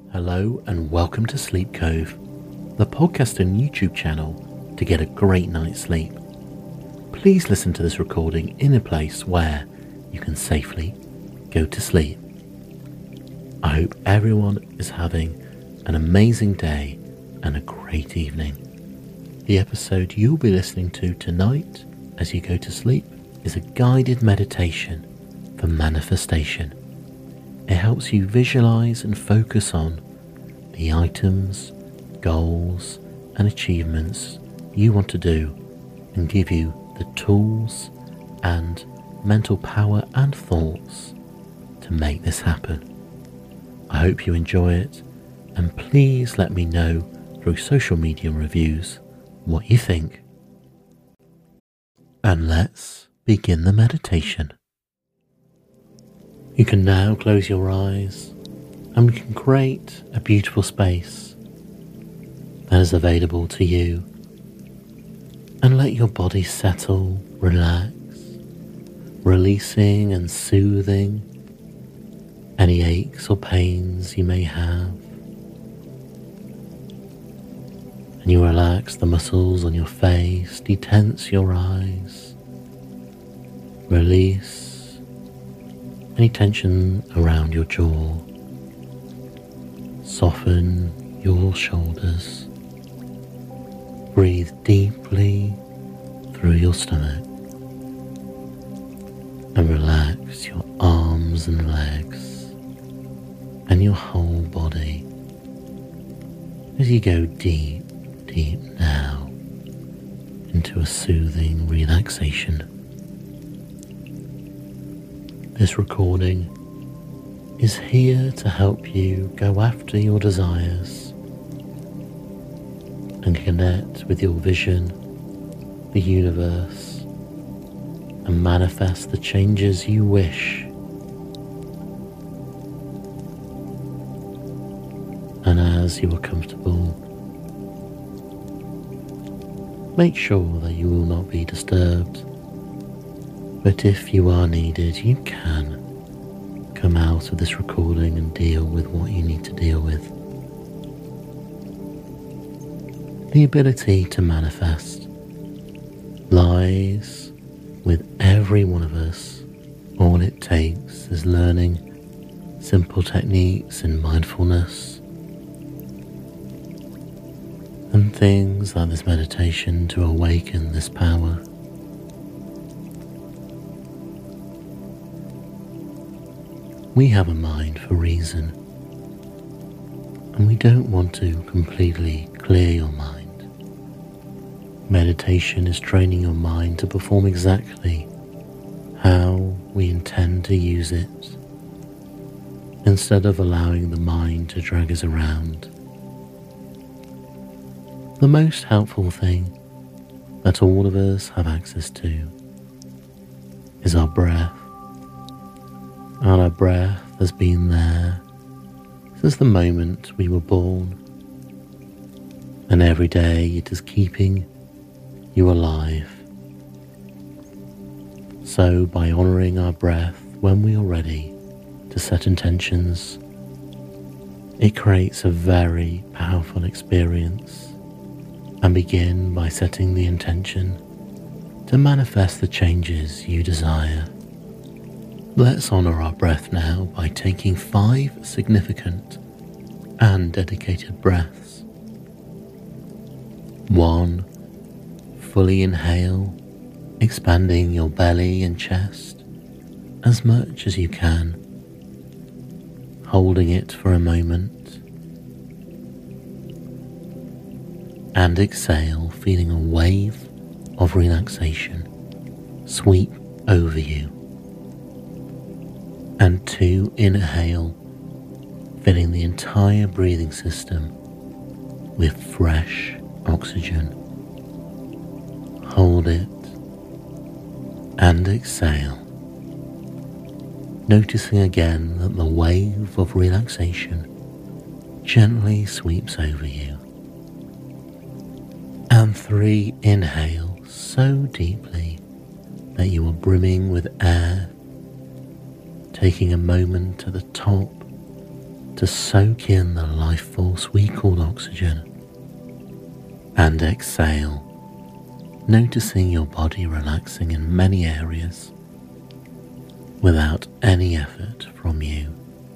Hello and welcome to Sleep Cove, the podcast and YouTube channel to get a great night's sleep. Please listen to this recording in a place where you can safely go to sleep. I hope everyone is having an amazing day and a great evening. The episode you'll be listening to tonight as you go to sleep is a guided meditation for manifestation. It helps you visualize and focus on the items, goals, and achievements you want to do and give you the tools and mental power and thoughts to make this happen. I hope you enjoy it, and please let me know through social media reviews what you think. And let's begin the meditation. You can now close your eyes and we can create a beautiful space that is available to you, and let your body settle, relax, releasing and soothing any aches or pains you may have. And you relax the muscles on your face, detense your eyes, release any tension around your jaw, soften your shoulders, breathe deeply through your stomach, and relax your arms and legs and your whole body as you go deep now into a soothing relaxation. This recording is here to help you go after your desires and connect with your vision, the universe, and manifest the changes you wish. And as you are comfortable, make sure that you will not be disturbed. But if you are needed, you can come out of this recording and deal with what you need to deal with. The ability to manifest lies with every one of us. All it takes is learning simple techniques in mindfulness and things like this meditation to awaken this power. We have a mind for reason, and we don't want to completely clear your mind. Meditation is training your mind to perform exactly how we intend to use it, instead of allowing the mind to drag us around. The most helpful thing that all of us have access to is our breath. And our breath has been there since the moment we were born, and every day it is keeping you alive. So by honouring our breath when we are ready to set intentions, it creates a very powerful experience. And begin by setting the intention to manifest the changes you desire. Let's honour our breath now by taking 5 significant and dedicated breaths. 1. Fully inhale, expanding your belly and chest as much as you can, holding it for a moment, and exhale, feeling a wave of relaxation sweep over you. And 2. Inhale, filling the entire breathing system with fresh oxygen. Hold it and exhale, noticing again that the wave of relaxation gently sweeps over you. And 3. Inhale so deeply that you are brimming with air, taking a moment at the top to soak in the life force we call oxygen. And exhale, noticing your body relaxing in many areas without any effort from you.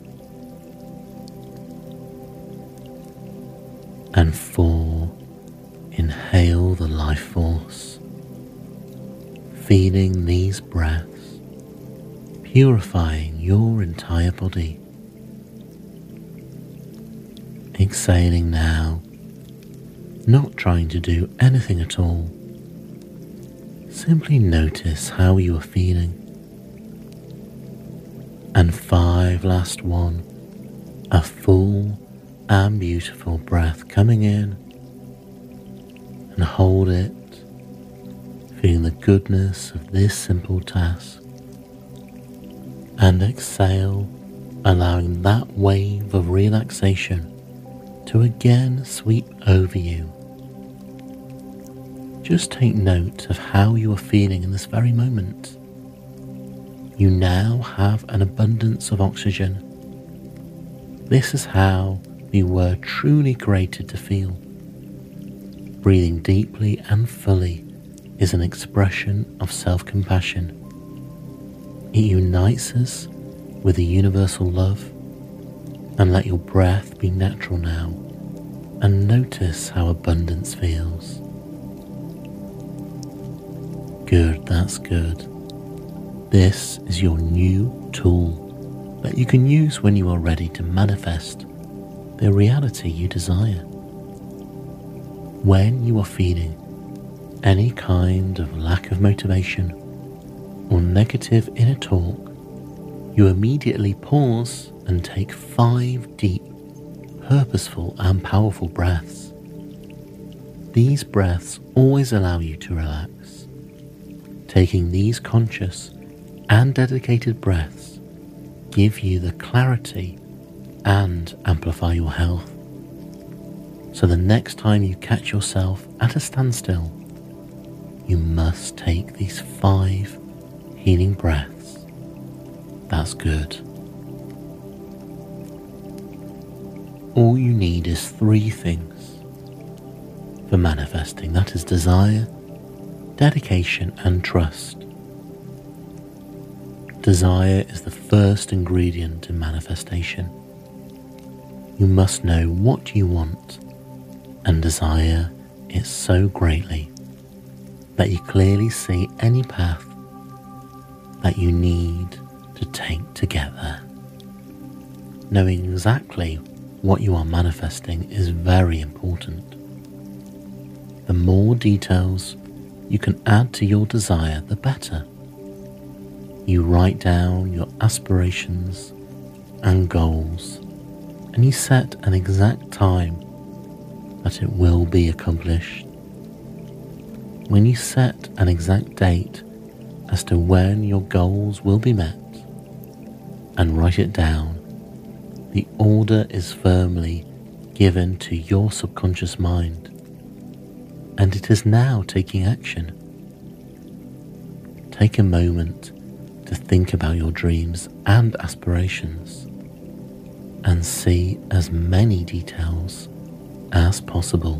And 4, inhale the life force, feeling these breaths, purifying your entire body. Exhaling now, not trying to do anything at all. Simply notice how you are feeling. And 5, last one, a full and beautiful breath coming in, and hold it, feeling the goodness of this simple task. And exhale, allowing that wave of relaxation to again sweep over you. Just take note of how you are feeling in this very moment. You now have an abundance of oxygen. This is how we were truly created to feel. Breathing deeply and fully is an expression of self-compassion. It unites us with the universal love. And let your breath be natural now, and notice how abundance feels. Good, that's good. This is your new tool that you can use when you are ready to manifest the reality you desire. When you are feeling any kind of lack of motivation or negative inner talk, you immediately pause and take 5 deep, purposeful and powerful breaths. These breaths always allow you to relax. Taking these conscious and dedicated breaths give you the clarity and amplify your health. So the next time you catch yourself at a standstill, you must take these 5 healing breaths. That's good. All you need is 3 things for manifesting. That is desire, dedication, and trust. Desire is the first ingredient in manifestation. You must know what you want and desire it so greatly that you clearly see any path that you need to take to get there. Knowing exactly what you are manifesting is very important. The more details you can add to your desire, the better. You write down your aspirations and goals, and you set an exact time that it will be accomplished. When you set an exact date as to when your goals will be met and write it down, the order is firmly given to your subconscious mind, and it is now taking action. Take a moment to think about your dreams and aspirations and see as many details as possible.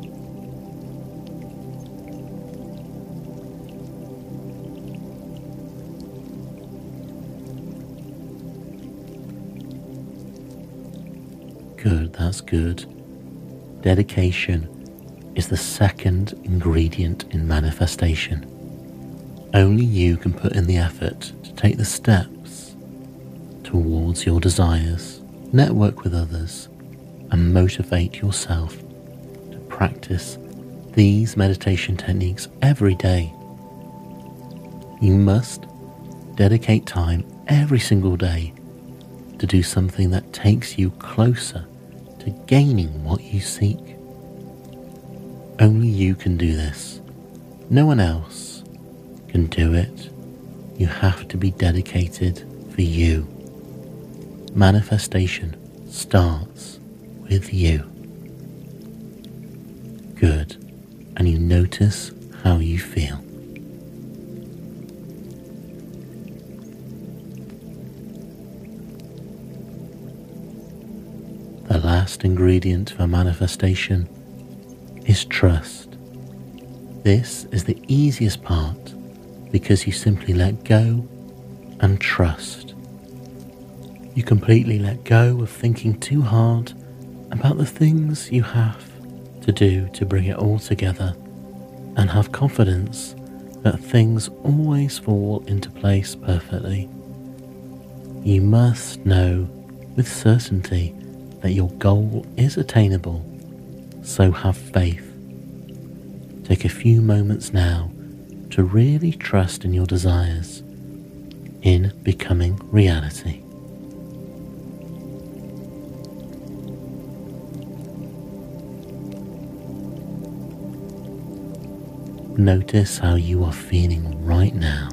Good, that's good. Dedication is the second ingredient in manifestation. Only you can put in the effort to take the steps towards your desires, network with others, and motivate yourself to practice these meditation techniques every day. You must dedicate time every single day to do something that takes you closer to gaining what you seek. Only you can do this. No one else can do it. You have to be dedicated for you. Manifestation starts with you. Good. And you notice how you feel. last ingredient for manifestation is trust. This is the easiest part because you simply let go and trust. You completely let go of thinking too hard about the things you have to do to bring it all together, and have confidence that things always fall into place perfectly. You must know with certainty that your goal is attainable, so have faith. Take a few moments now to really trust in your desires, in becoming reality. Notice how you are feeling right now.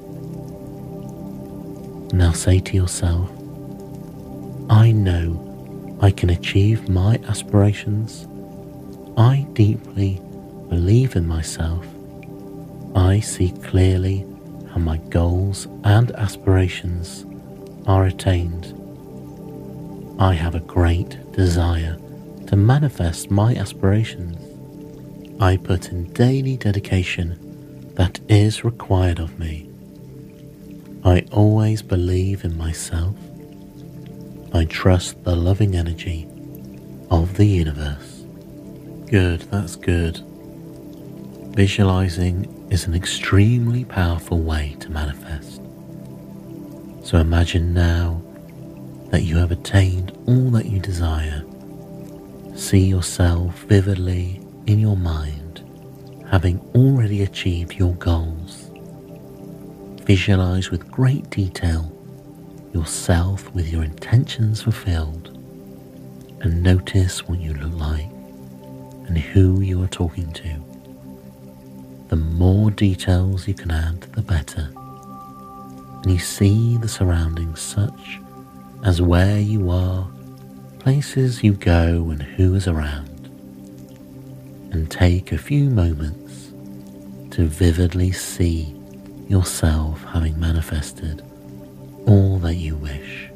Now say to yourself, I know I can achieve my aspirations. I deeply believe in myself. I see clearly how my goals and aspirations are attained. I have a great desire to manifest my aspirations. I put in daily dedication that is required of me. I always believe in myself. I trust the loving energy of the universe. Good, that's good. Visualizing is an extremely powerful way to manifest. So imagine now that you have attained all that you desire. See yourself vividly in your mind, having already achieved your goals. Visualize with great detail yourself with your intentions fulfilled, and notice what you look like and who you are talking to. The more details you can add, the better. And you see the surroundings such as where you are, places you go, and who is around. And take a few moments to vividly see yourself having manifested all that you wish.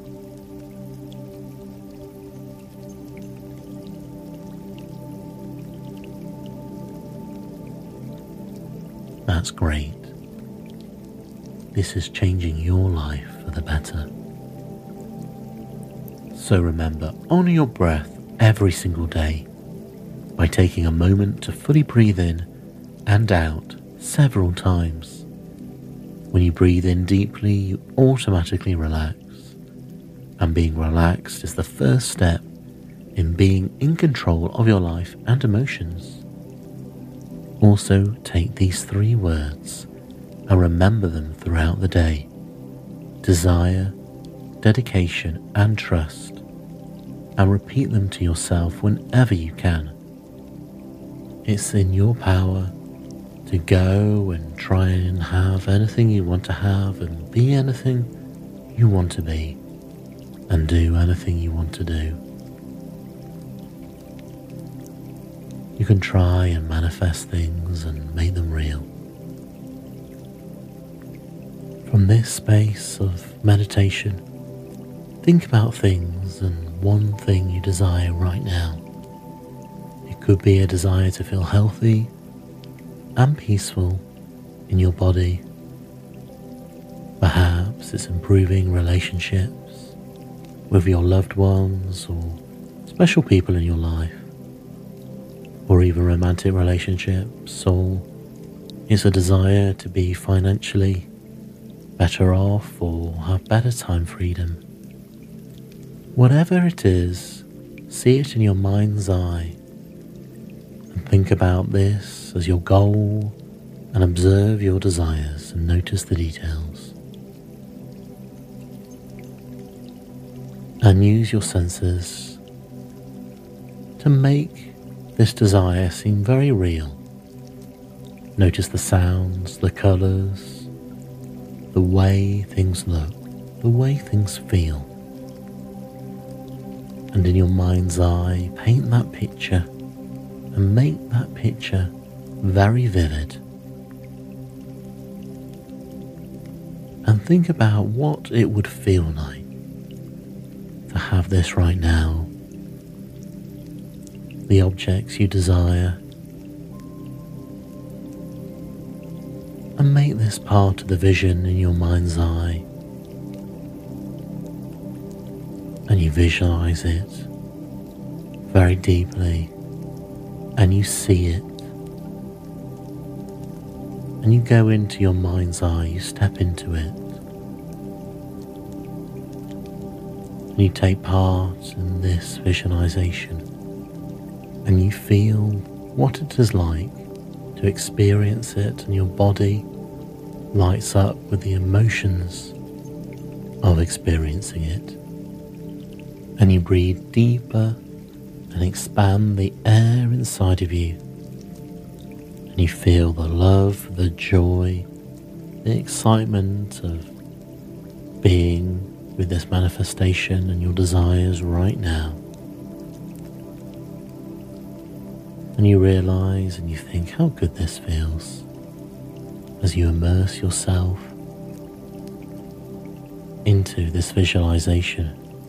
That's great. This is changing your life for the better. So remember, honor your breath every single day by taking a moment to fully breathe in and out several times. When you breathe in deeply, you automatically relax, and being relaxed is the first step in being in control of your life and emotions. Also, take these 3 words and remember them throughout the day: desire, dedication, and trust, and repeat them to yourself whenever you can. It's in your power to go and try and have anything you want to have, and be anything you want to be, and do anything you want to do. You can try and manifest things and make them real. From this space of meditation, think about things and one thing you desire right now. It could be a desire to feel healthy and peaceful in your body. Perhaps it's improving relationships with your loved ones or special people in your life, or even romantic relationships, or it's a desire to be financially better off or have better time freedom. Whatever it is, see it in your mind's eye and think about this as your goal, and observe your desires and notice the details. And use your senses to make this desire seem very real. Notice the sounds, the colours, the way things look, the way things feel. And in your mind's eye, paint that picture and make that picture very vivid. And think about what it would feel like to have this right now the objects you desire, and make this part of the vision in your mind's eye, and you visualize it very deeply, and you see it, and you go into your mind's eye, you step into it, and you take part in this visualization, and you feel what it is like to experience it, and your body lights up with the emotions of experiencing it. And you breathe deeper and expand the air inside of you, and you feel the love, the joy, the excitement of being with this manifestation and your desires right now. And you realize and you think how good this feels as you immerse yourself into this visualization,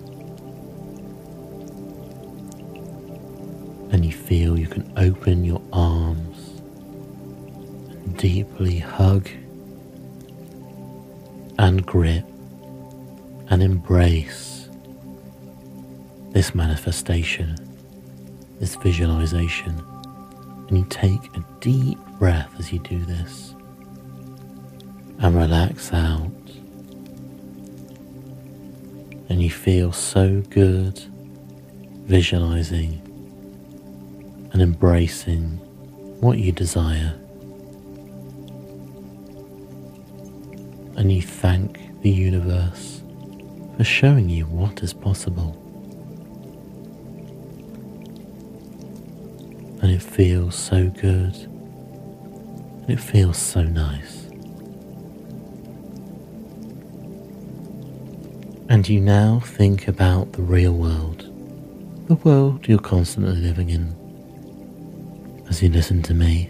and you feel you can open your arms and deeply hug and grip and embrace this manifestation, this visualization. And you take a deep breath as you do this and relax out, and you feel so good visualizing and embracing what you desire, and you thank the universe for showing you what is possible. And it feels so good, and it feels so nice. And you now think about the real world, the world you're constantly living in, as you listen to me,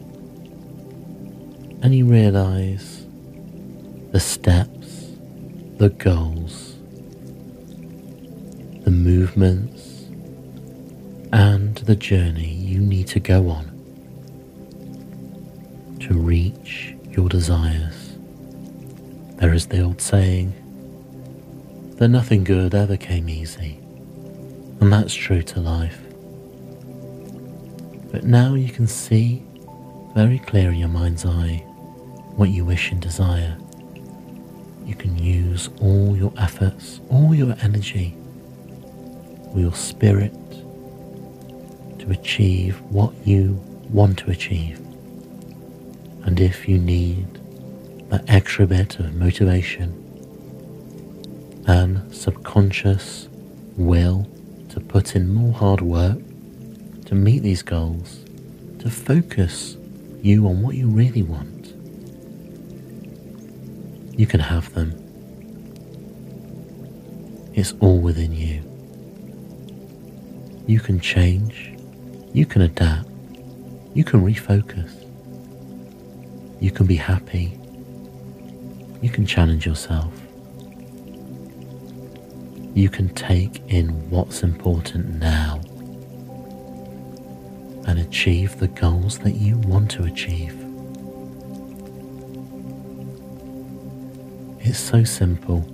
and you realize the steps, the goals, the movements, and the journey you need to go on to reach your desires. There is the old saying that nothing good ever came easy, and that's true to life. But now you can see very clear in your mind's eye what you wish and desire. You can use all your efforts, all your energy, all your spirit to achieve what you want to achieve. And if you need that extra bit of motivation and subconscious will to put in more hard work to meet these goals, to focus you on what you really want, you can have them. It's all within you. You can change, you can adapt, you can refocus, you can be happy, you can challenge yourself, you can take in what's important now and achieve the goals that you want to achieve. It's so simple.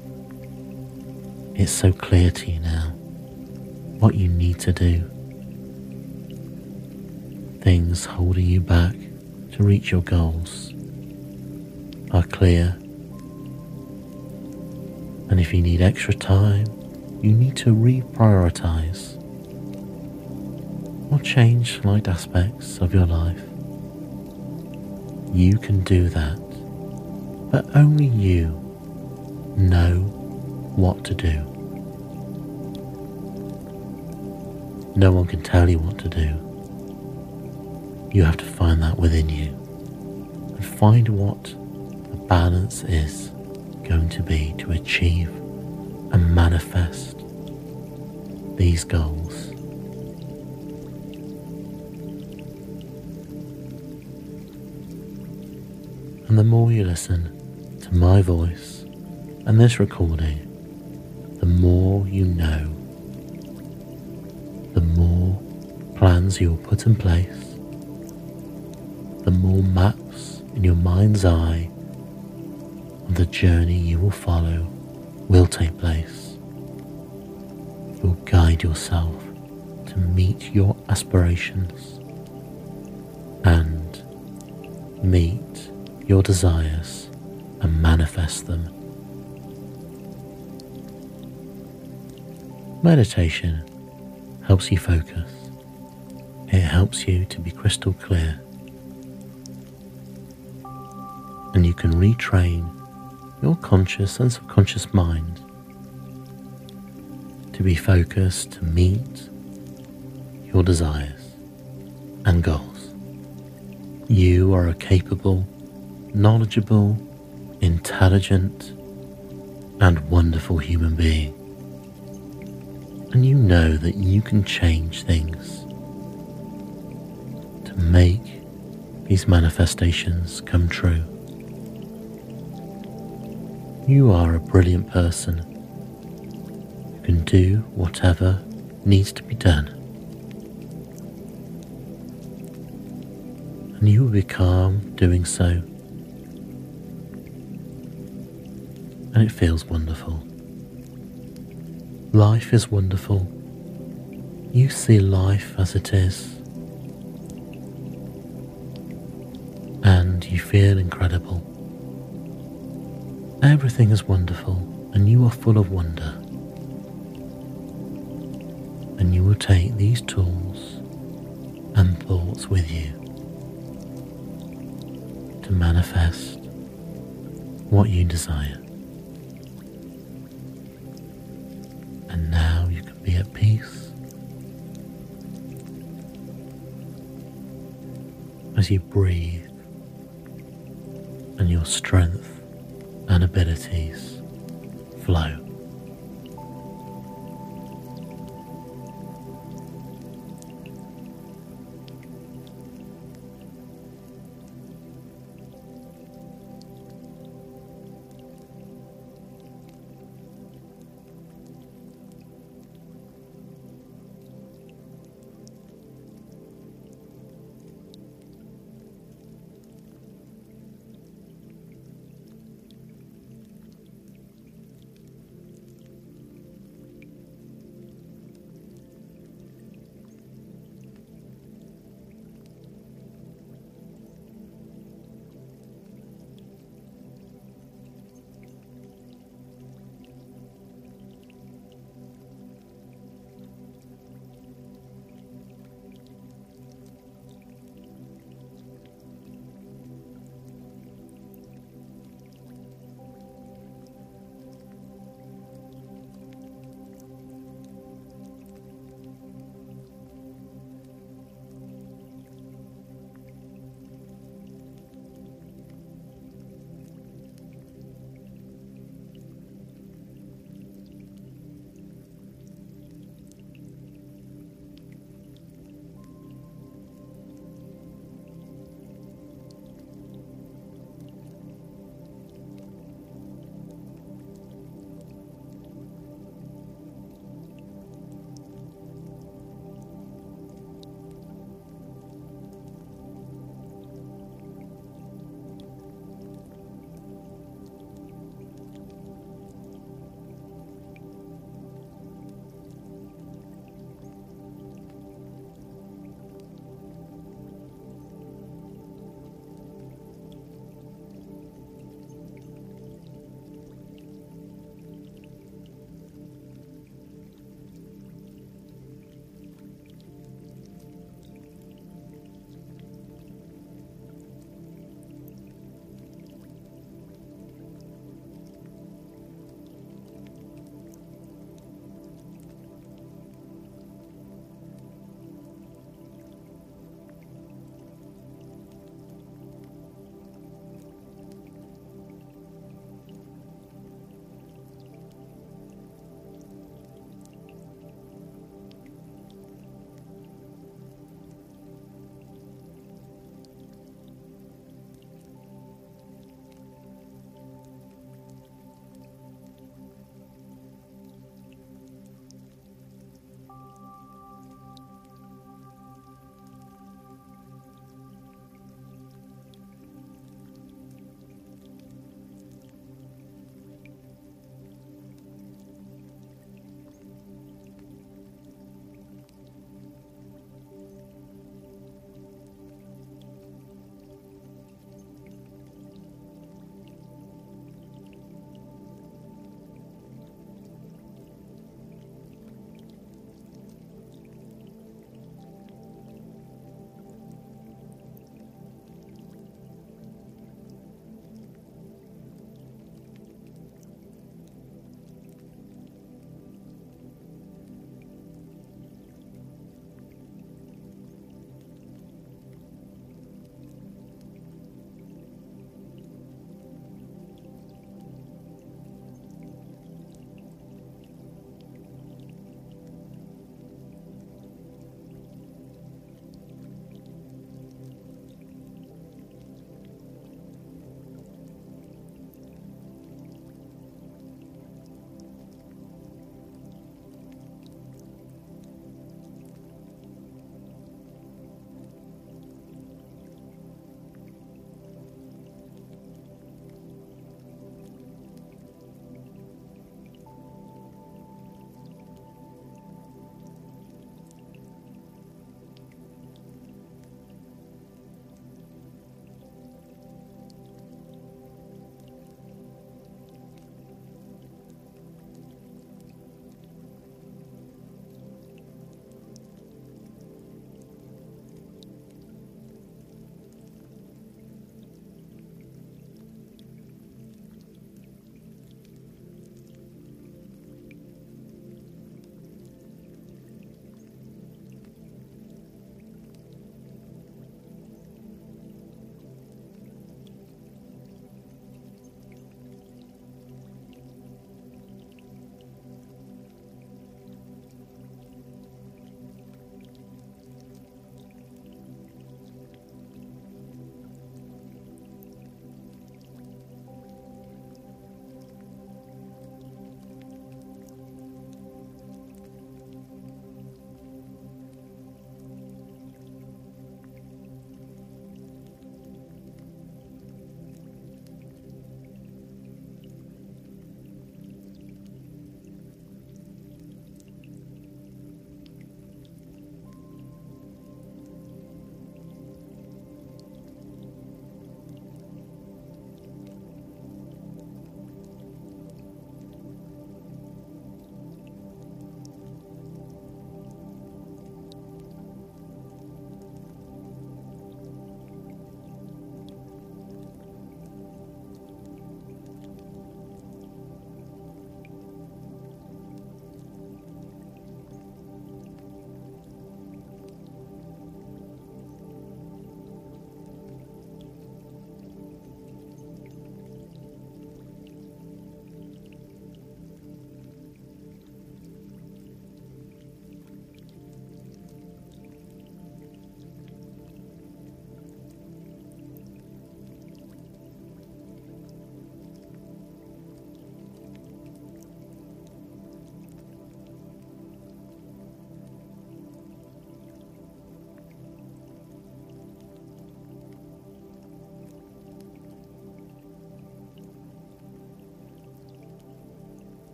It's so clear to you now what you need to do. Things holding you back to reach your goals are clear. And if you need extra time, you need to reprioritize or change slight aspects of your life. You can do that, but only you know what to do. No one can tell you what to do. You have to find that within you and find what the balance is going to be to achieve and manifest these goals. And the more you listen to my voice and this recording, the more you know, the more plans you will put in place, the more maps in your mind's eye of the journey you will follow will take place. You'll guide yourself to meet your aspirations and meet your desires and manifest them. Meditation helps you focus. It helps you to be crystal clear, and you can retrain your conscious and subconscious mind to be focused to meet your desires and goals. You are a capable, knowledgeable, intelligent, and wonderful human being. And you know that you can change things to make these manifestations come true. You are a brilliant person who can do whatever needs to be done. And you will be calm doing so. And it feels wonderful. Life is wonderful. You see life as it is. And you feel incredible. Everything is wonderful, and you are full of wonder. And you will take these tools and thoughts with you to manifest what you desire. And now you can be at peace as you breathe, and your strength and abilities flow.